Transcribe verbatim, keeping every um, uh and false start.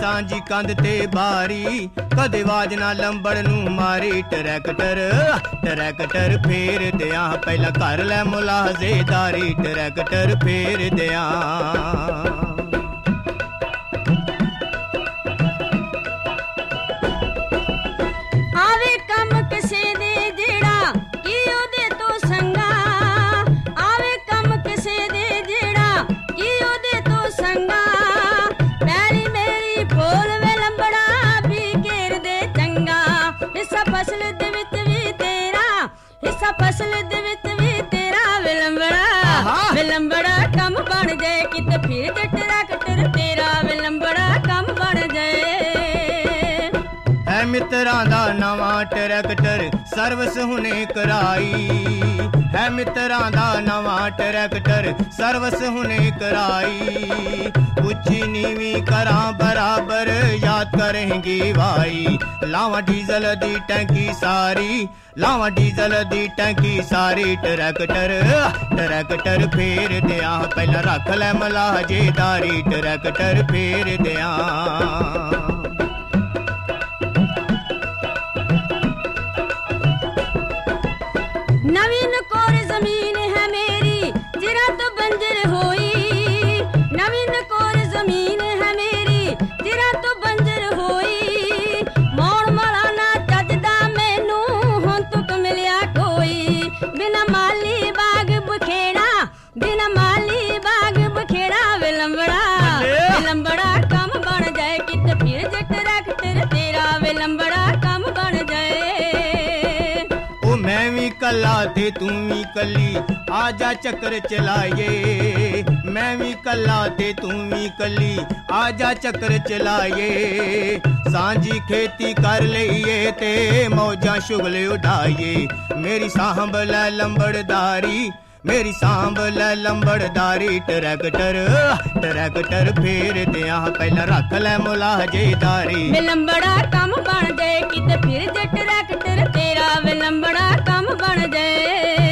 ਸਾਂਝੀ ਕੰਧ ਤੇ ਬਾਰੀ, ਕਦੇ ਆਵਾਜ਼ ਨਾ ਲੰਬੜ ਨੂੰ ਮਾਰੀ। ਟਰੈਕਟਰ ਟਰੈਕਟਰ ਫੇਰ ਦਿਆਂ, ਪਹਿਲਾਂ ਕਰ ਲੈ ਮੁਲਾਜ਼ੇਦਾਰੀ। ਟਰੈਕਟਰ ਫੇਰ ਦਿਆਂ। ਫਸਲ ਦੇ ਵਿੱਚ ਵੀ ਤੇਰਾ ਵਿਲੰਬੜਾ, ਵਿਲੰਬੜਾ ਕੰਮ ਬਣ ਜਾਏ ਕਿਤੇ ਫਿਰ ਤੇ ਟਰੈਕਟਰ ਤੇਰਾ। ਵਿਲੰਬੜਾ ਕੰਮ ਬਣ ਜਾਏ। ਹੈ ਮਿੱਤਰਾਂ ਦਾ ਨਵਾਂ ਟਰੈਕਟਰ ਸਰਵਿਸ ਹੁਣੇ ਕਰਾਈ। ਹੈ ਮਿੱਤਰਾਂ ਦਾ ਨਵਾਂ ਟਰੈਕਟਰ ਸਰਵਿਸ ਹੁਣੇ ਕਰਾਈ। ਉੱਚੀ ਨੀਵੀਂ ਕਰਾਂ ਬਰਾਬਰ ਯਾਦ ਕਰੇਂਗੀ ਭਾਈ। ਲਾਵਾਂ ਡੀਜ਼ਲ ਦੀ ਟੈਂਕੀ ਸਾਰੀ, ਲਾਵਾਂ ਡੀਜ਼ਲ ਦੀ ਟੈਂਕੀ ਸਾਰੀ। ਟਰੈਕਟਰ ਟਰੈਕਟਰ ਫੇਰ ਦਿਆਂ, ਪਹਿਲਾਂ ਰੱਖ ਲੈ ਮੁਲਾਜ਼ੇਦਾਰੀ। ਟਰੈਕਟਰ ਫੇਰ ਦਿਆਂ। ਨਵੀਨ ਕੋਰ ਜ਼ਮੀਨ ਹੈ ਮੇਰੀ ਜਿਰਾ ਤੋਂ ਬੰਜਰ ਹੋਈ। ਨਵੀਨ ਕੋਰ ਜ਼ਮੀਨ ਹੈ ਮੇਰੀ ਜਿਰਾ ਤੋਂ ਬੰਜਰ ਹੋਈ। ਮੌਣ ਮਾਲਾ ਨਾ ਚੱਜਦਾ ਮੈਨੂੰ ਹੁਣ ਤੁਕ ਮਿਲਿਆ ਕੋਈ। ਬਿਨਾ ਮਾਲੀ ਬਾਗ ਬਖੇੜਾ, ਬਿਨਾ ਮਾਲੀ ਬਾਗ ਬਖੇੜਾ। ਵਿਲੰਬੜਾ ਵਿਲੰਬੜਾ ਕੰਮ ਬਣ ਜਾਏ ਕਿਤੇ ਫਿਰ ਜੇ ਟਰੈਕਟਰ ਤੇਰਾ। ਵਿਲੰਬੜਾ ਕੰਮ ਬਣ ਜਾਏ। ਮੈਂ ਵੀ ਕੱਲਾ ਤੇ ਤੂੰ ਵੀ ਕੱਲੀ, ਆਜਾ ਚੱਕਰ ਚਲਾਈਏ। ਮੈਂ ਵੀ ਕੱਲਾ ਤੇ ਤੂੰ ਵੀ ਕੱਲੀ, ਆਜਾ ਚੱਕਰ ਚਲਾਈਏ। ਸਾਂਝੀ ਖੇਤੀ ਕਰ ਲਈਏ ਤੇ ਮੌਜਾਂ ਸ਼ੁਗਲ ਉਡਾਈਏ। ਮੇਰੀ ਸਾਂਭ ਲੈ ਲੰਬੜਦਾਰੀ, ਮੇਰੀ ਸਾਂਭ ਲੈ ਲੰਬੜਦਾਰੀ। ਟਰੈਕਟਰ ਟਰੈਕਟਰ ਫੇਰ ਦਿਆਂ, ਪਹਿਲਾਂ ਰੱਖ ਲੈ ਮੁਲਾਜ਼ੇਦਾਰੀ। ਵਿਲੰਬੜਾ ਕੰਮ ਬਣ ਜਾਏ ਕਿਤੇ ਫਿਰ ਜੇ ਟਰੈਕਟਰ ਤੇਰਾ। ਵਿਲੰਬੜਾ ਕੰਮ ਬਣ ਜਾਏ।